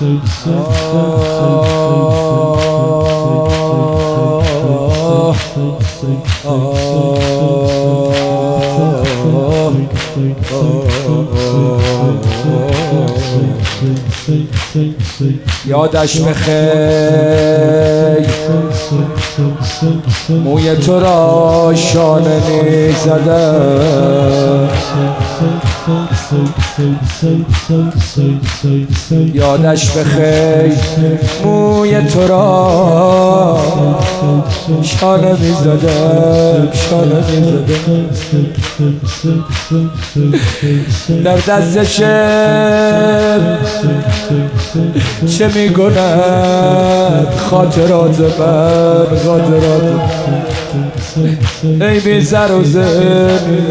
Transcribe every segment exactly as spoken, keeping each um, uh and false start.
یادش بخیر موی تو را شانه می زدم، یادش بخیر موی تو را شانه می زدم، شانه می زدم در دست شب چه می کند خاطرات من، خاطرات ای بی سر و زمین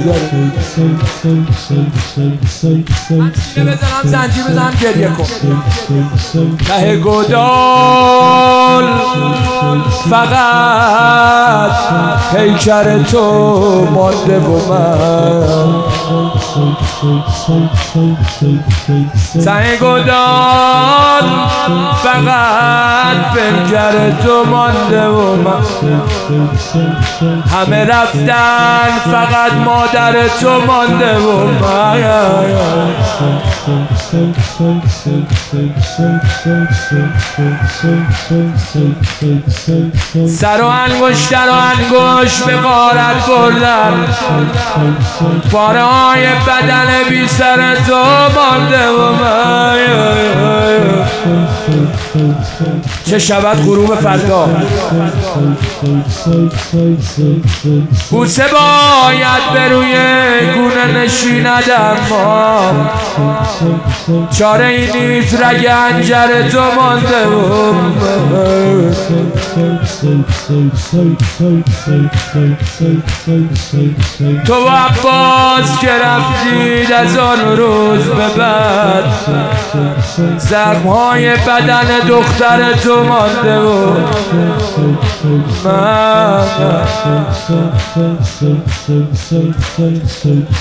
بزنم زنجیر بزنم گریه کن ته گودال فقط پیکر تو مانده و من، ته گودال فقط پیکر تو مانده و من، همه رفتن فقط مادر تو مانده و من، سر و انگشتر و انگشت به غارت بردم، پاره های بدن بی سر تو مانده و من، چه شود غروب فردا بوسه باید به روی گونه نشیندم، چاره ای نیست رگ انجر تو مانده و تو و عباس که رفتید از آن روز به بعد، زخمهای بدن دختر تو مانده و من